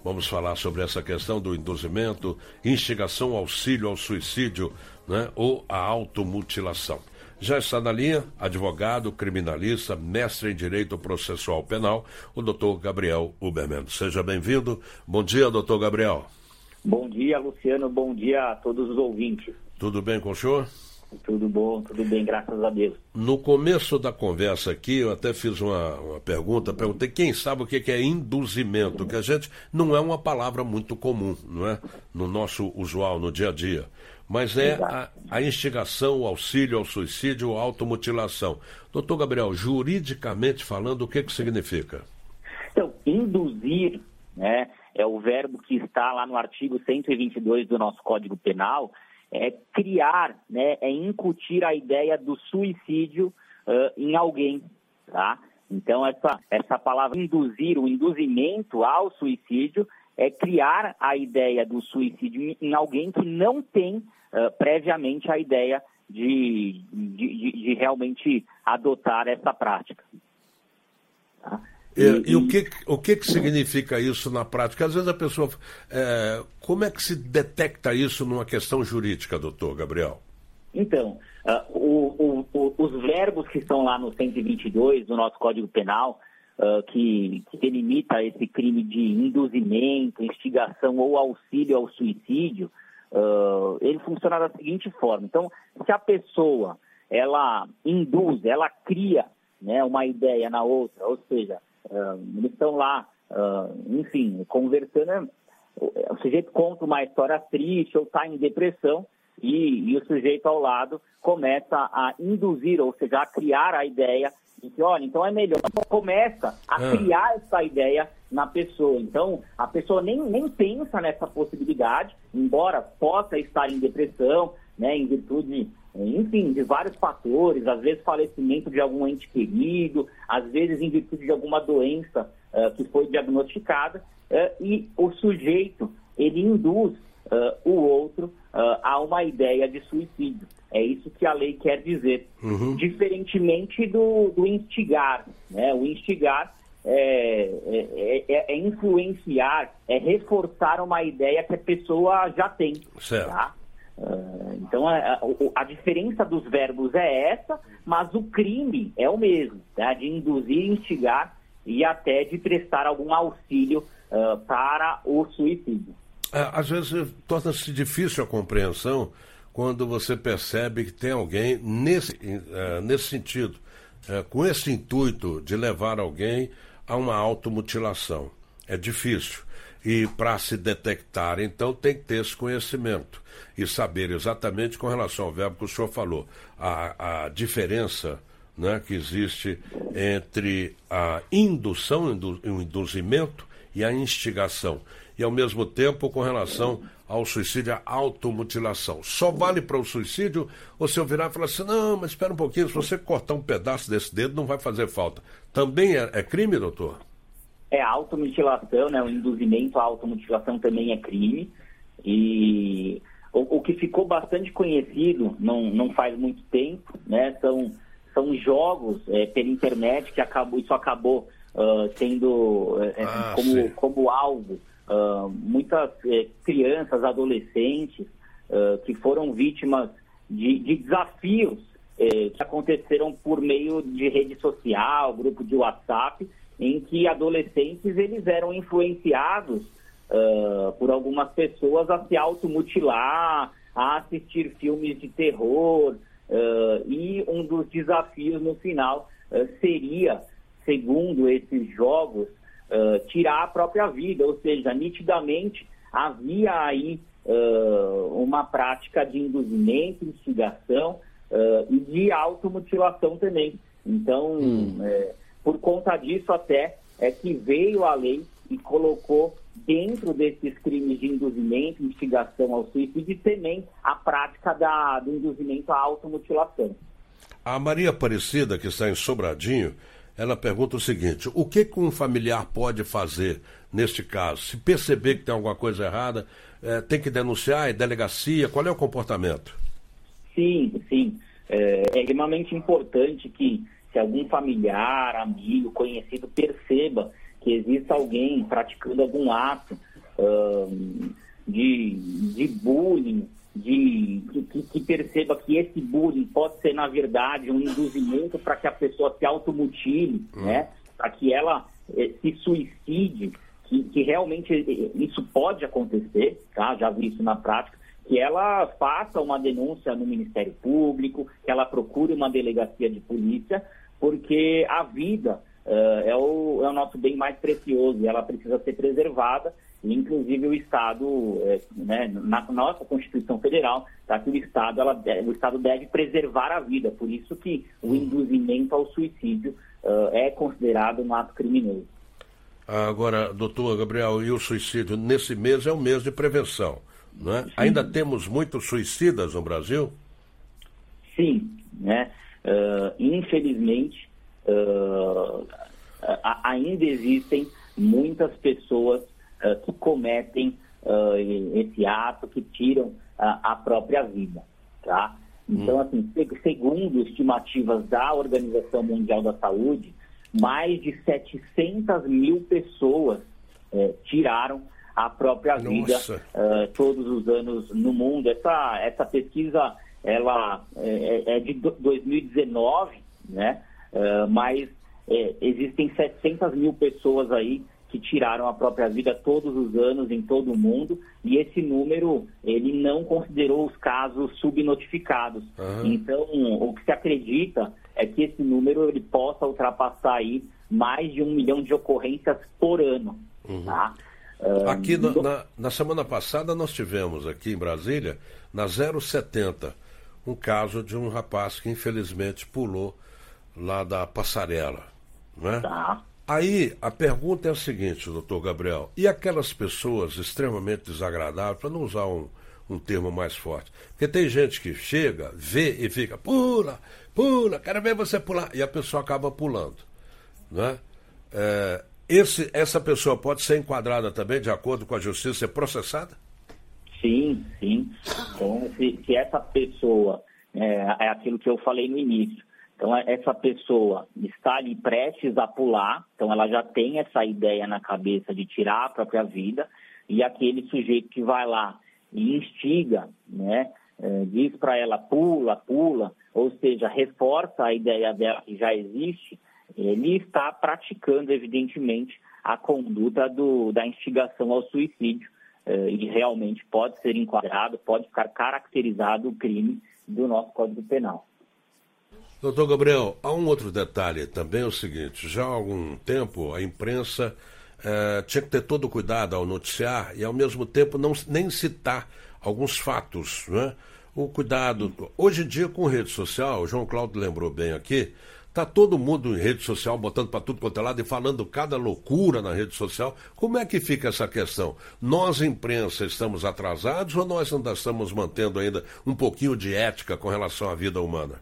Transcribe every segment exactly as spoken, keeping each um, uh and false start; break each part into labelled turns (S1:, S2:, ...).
S1: Vamos falar sobre essa questão do induzimento, instigação, auxílio ao suicídio, né, ou a automutilação. Já está na linha, advogado, criminalista, mestre em Direito Processual Penal, o doutor Gabriel Uberman. Seja bem-vindo. Bom dia, doutor Gabriel.
S2: Bom dia, Luciano. Bom dia a todos os ouvintes.
S1: Tudo bem com o senhor?
S2: Tudo bom, tudo bem, graças a Deus.
S1: No começo da conversa aqui, eu até fiz uma, uma pergunta, perguntei quem sabe o que é induzimento, que a gente não é uma palavra muito comum, não é? No nosso usual, no dia a dia. Mas é a, a instigação, o auxílio ao suicídio, a automutilação. Doutor Gabriel, juridicamente falando, o que que significa?
S2: Então, induzir, né, é o verbo que está lá no artigo cento e vinte e dois do nosso Código Penal, é criar, né, é incutir a ideia do suicídio uh, em alguém, tá? Então, essa, essa palavra induzir, o induzimento ao suicídio, é criar a ideia do suicídio em alguém que não tem uh, previamente a ideia de, de, de, de realmente adotar essa prática. Tá?
S1: E, e, e o, que, o que que significa isso na prática? Às vezes a pessoa... É, como é que se detecta isso numa questão jurídica, doutor Gabriel?
S2: Então, uh, o, o, o, os verbos que estão lá no cento e vinte e dois do nosso Código Penal, uh, que, que delimita esse crime de induzimento, instigação ou auxílio ao suicídio, uh, ele funciona da seguinte forma. Então, se a pessoa, ela induz, ela cria, né, uma ideia na outra, ou seja... Uh, eles estão lá, uh, enfim, conversando, o sujeito conta uma história triste ou está em depressão e, e o sujeito ao lado começa a induzir, ou seja, a criar a ideia de que, olha, então é melhor. Então, começa a ah. criar essa ideia na pessoa. Então, a pessoa nem, nem pensa nessa possibilidade, embora possa estar em depressão, né, em virtude... enfim, de vários fatores, às vezes falecimento de algum ente querido, às vezes em virtude de alguma doença uh, que foi diagnosticada, uh, e o sujeito, ele induz uh, o outro uh, a uma ideia de suicídio. É isso que a lei quer dizer. Uhum. Diferentemente do, do instigar, né? O instigar é, é, é, é influenciar, é reforçar uma ideia que a pessoa já tem.
S1: Certo.
S2: Tá? Uh, então, a, a, a diferença dos verbos é essa, mas o crime é o mesmo, tá? De induzir, instigar e até de prestar algum auxílio uh, para o suicídio.
S1: Às vezes torna-se difícil a compreensão quando você percebe que tem alguém nesse, uh, nesse sentido, uh, com esse intuito de levar alguém a uma automutilação. É difícil. E para se detectar, então, tem que ter esse conhecimento e saber exatamente com relação ao verbo que o senhor falou, a, a diferença, né, que existe entre a indução, o induzimento e a instigação. E, ao mesmo tempo, com relação ao suicídio, a automutilação. Só vale para o suicídio ou se eu virar e falar assim, não, mas espera um pouquinho, se você cortar um pedaço desse dedo não vai fazer falta. Também é, é crime, doutor?
S2: É, a automutilação, né, o induzimento à automutilação também é crime, e o, o que ficou bastante conhecido, não, não faz muito tempo, né, são, são jogos é, pela internet que acabou, isso acabou uh, tendo é, ah, como, como alvo uh, muitas é, crianças, adolescentes uh, que foram vítimas de, de desafios é, que aconteceram por meio de rede social, grupo de WhatsApp, em que adolescentes eles eram influenciados uh, por algumas pessoas a se automutilar, a assistir filmes de terror, uh, e um dos desafios no final uh, seria, segundo esses jogos, uh, tirar a própria vida, ou seja, nitidamente havia aí uh, uma prática de induzimento, instigação uh, e de automutilação também. Então, hum. é, por conta disso até é que veio a lei e colocou dentro desses crimes de induzimento, instigação ao suicídio, também a prática da, do induzimento à automutilação.
S1: A Maria Aparecida, que está em Sobradinho, ela pergunta o seguinte, o que, que um familiar pode fazer neste caso? Se perceber que tem alguma coisa errada, é, tem que denunciar, é delegacia, qual é o comportamento?
S2: Sim, sim. É, é extremamente importante que se algum familiar, amigo, conhecido perceba que existe alguém praticando algum ato uh, de, de bullying, de, que, que perceba que esse bullying pode ser, na verdade, um induzimento para que a pessoa se automutile, hum. né? Para que ela eh, se suicide, que, que realmente isso pode acontecer, tá? Já vi isso na prática, que ela faça uma denúncia no Ministério Público, que ela procure uma delegacia de polícia, porque a vida uh, é, o, é o nosso bem mais precioso e ela precisa ser preservada. E, inclusive, o Estado, é, né, na nossa Constituição Federal, tá, que o Estado, ela, o Estado deve preservar a vida. Por isso que o induzimento ao suicídio uh, é considerado um ato criminoso.
S1: Agora, doutor Gabriel, e o suicídio? Nesse mês é um mês de prevenção, não é? Ainda temos muitos suicidas no Brasil?
S2: Sim, né? Uh, infelizmente, uh, ainda existem muitas pessoas Uh, que cometem uh, esse ato, que tiram uh, a própria vida, tá? Então, hum. assim, segundo estimativas da Organização Mundial da Saúde, mais de setecentas mil pessoas uh, tiraram a própria Nossa. vida uh, todos os anos no mundo. Essa, essa pesquisa, ela é, é de dois mil e dezenove, né? Uh, mas é, existem setecentas mil pessoas aí que tiraram a própria vida todos os anos em todo o mundo, e esse número, ele não considerou os casos subnotificados. Uhum. Então, o que se acredita é que esse número ele possa ultrapassar aí mais de um milhão de ocorrências por ano. Uhum. Tá?
S1: Aqui, um, na, na, na semana passada, nós tivemos aqui em Brasília, na zero setenta, um caso de um rapaz que infelizmente pulou lá da passarela, né?
S2: Tá.
S1: Aí, a pergunta é a seguinte, doutor Gabriel, e aquelas pessoas extremamente desagradáveis, para não usar um, um termo mais forte, porque tem gente que chega, vê e fica, pula, pula, quero ver você pular, e a pessoa acaba pulando, né? É, esse, essa pessoa pode ser enquadrada também, de acordo com a justiça, ser processada?
S2: Sim, sim. Então, se, se essa pessoa, é, é aquilo que eu falei no início, então, essa pessoa está ali prestes a pular, então ela já tem essa ideia na cabeça de tirar a própria vida, e aquele sujeito que vai lá e instiga, né, é, diz para ela pula, pula, ou seja, reforça a ideia dela que já existe, ele está praticando, evidentemente, a conduta do, da instigação ao suicídio, é, e realmente pode ser enquadrado, pode ficar caracterizado o crime do nosso Código Penal.
S1: Doutor Gabriel, há um outro detalhe também, é o seguinte, já há algum tempo a imprensa eh, tinha que ter todo o cuidado ao noticiar e ao mesmo tempo não, nem citar alguns fatos, né? O cuidado, hoje em dia com rede social, o João Cláudio lembrou bem aqui, está todo mundo em rede social botando para tudo quanto é lado e falando cada loucura na rede social. Como é que fica essa questão? Nós, imprensa, estamos atrasados ou nós ainda estamos mantendo ainda um pouquinho de ética com relação à vida humana?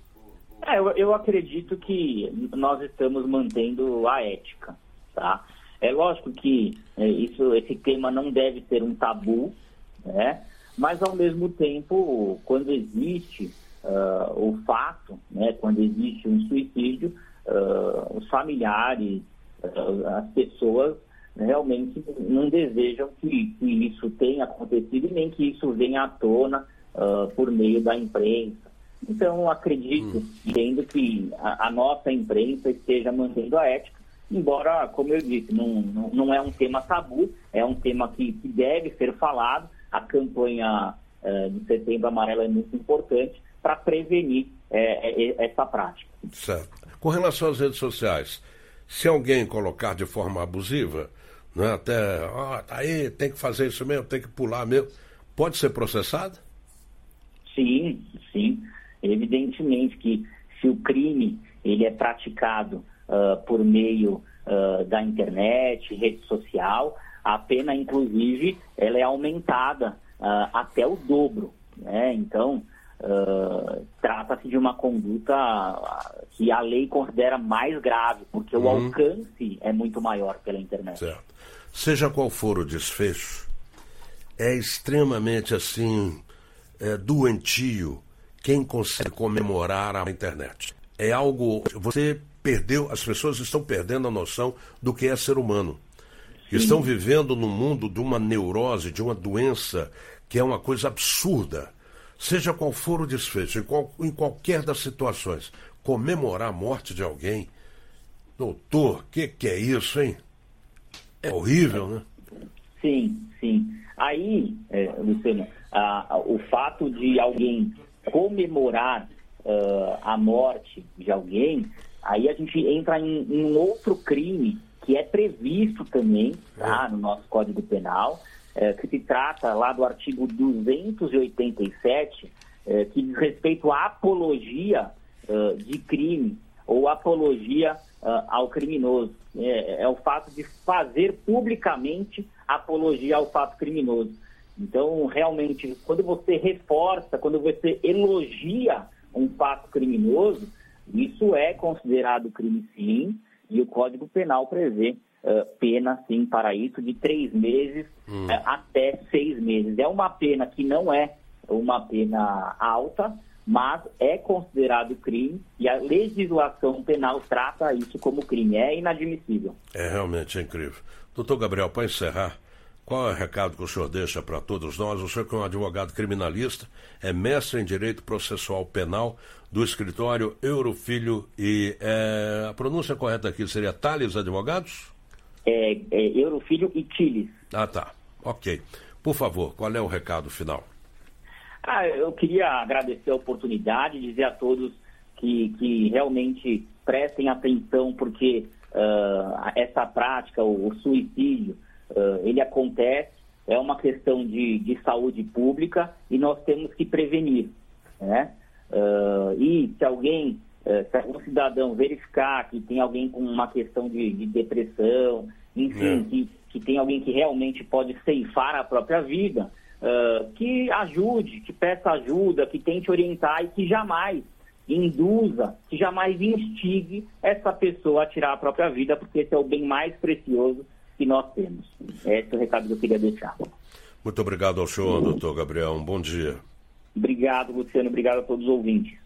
S2: É, eu, eu acredito que nós estamos mantendo a ética, tá? É lógico que é, isso, esse tema não deve ser um tabu, né? Mas, ao mesmo tempo, quando existe uh, o fato, né? Quando existe um suicídio, uh, os familiares, uh, as pessoas realmente não desejam que, que isso tenha acontecido e nem que isso venha à tona uh, por meio da imprensa. Então, acredito, hum. entendo que a, a nossa imprensa esteja mantendo a ética, embora, como eu disse, não, não, não é um tema tabu, é um tema que, que deve ser falado. A campanha uh, de Setembro Amarelo é muito importante para prevenir uh, essa prática.
S1: Certo. Com relação às redes sociais, se alguém colocar de forma abusiva, né, até, ó, oh, tá aí, tem que fazer isso mesmo, tem que pular mesmo, pode ser processado?
S2: Sim, sim. Evidentemente que se o crime ele é praticado uh, por meio uh, da internet, rede social, a pena, inclusive, ela é aumentada uh, até o dobro, né? Então, uh, trata-se de uma conduta que a lei considera mais grave, porque uhum. o alcance é muito maior pela internet.
S1: Certo. Seja qual for o desfecho, é extremamente, assim, é, doentio quem consegue comemorar a internet. É algo... Você perdeu... As pessoas estão perdendo a noção do que é ser humano. estão vivendo num mundo de uma neurose, de uma doença que é uma coisa absurda. Seja qual for o desfecho, em, qual, em qualquer das situações, comemorar a morte de alguém, doutor, o que, que é isso, hein? É horrível, né?
S2: Sim, sim. Aí, é, Luciano, a, a, o fato de alguém comemorar uh, a morte de alguém, aí a gente entra em, em um outro crime que é previsto também, tá, no nosso Código Penal, é, que se trata lá do artigo duzentos e oitenta e sete, é, que diz respeito à apologia uh, de crime ou apologia uh, ao criminoso. É, é o fato de fazer publicamente apologia ao fato criminoso. Então, realmente, quando você reforça, quando você elogia um fato criminoso, isso é considerado crime, sim, e o Código Penal prevê uh, pena, sim, para isso, de três meses hum. uh, até seis meses. É uma pena que não é uma pena alta, mas é considerado crime e a legislação penal trata isso como crime. É inadmissível.
S1: É realmente incrível. Doutor Gabriel, para encerrar, qual é o recado que o senhor deixa para todos nós? O senhor que é um advogado criminalista, é mestre em Direito Processual Penal do escritório Eurofilho e é, a pronúncia correta aqui seria Tales Advogados?
S2: É, é Eurofilho e Tiles.
S1: Ah, tá. Ok. Por favor, qual é o recado final?
S2: Ah, eu queria agradecer a oportunidade, dizer a todos que, que realmente prestem atenção, porque uh, essa prática, o, o suicídio, uh, ele acontece, é uma questão de, de saúde pública e nós temos que prevenir, né? Uh, e se alguém, uh, se algum cidadão verificar que tem alguém com uma questão de, de depressão, enfim, é. que, que tem alguém que realmente pode ceifar a própria vida, Uh, que ajude, que peça ajuda, que tente orientar e que jamais induza, que jamais instigue essa pessoa a tirar a própria vida, porque esse é o bem mais precioso que nós temos. Esse é o recado que eu queria deixar.
S1: Muito obrigado ao senhor, doutor Gabriel. Um bom dia.
S2: Obrigado, Luciano. Obrigado a todos os ouvintes.